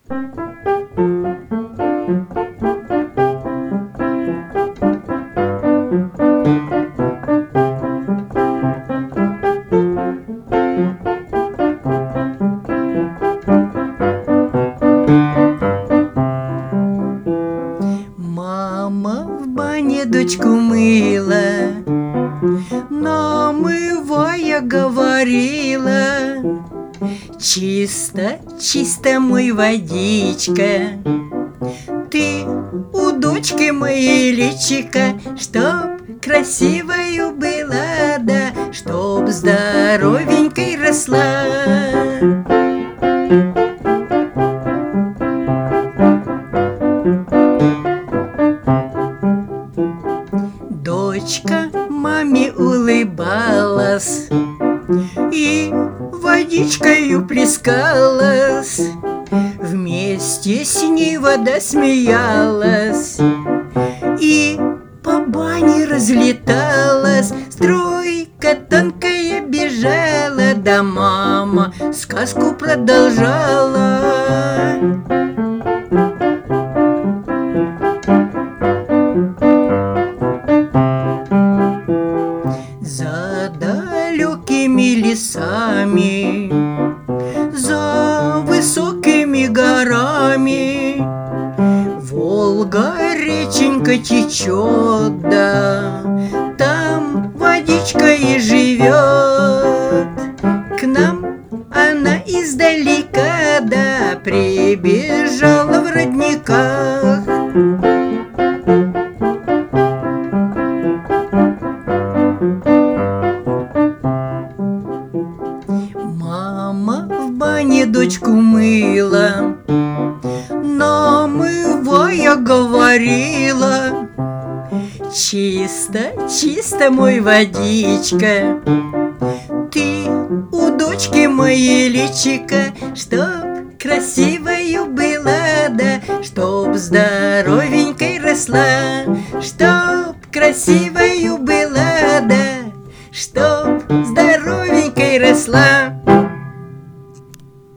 Мама в бане дочку мыла, намывая говорила: чисто, чисто мой водичка, ты у дочки моей личика, чтоб красивою была, да чтоб здоровенькой росла. Дочка маме улыбалась и водичкою плескалась, вместе с ней вода смеялась и по бане разлеталась. Струйка тонкая бежала, да мама сказку продолжала. За далекими лесами, за высокими горами Волга реченька течет, да там водичка и живет. К нам она издалека, да прибежала в родниках. Мама в бане дочку мыла, намывая говорила: чисто, чисто мой водичка, ты у дочки моей личика, чтоб красивою была, да чтоб здоровенькой росла, чтоб красивою была, да чтоб здоровенькой росла.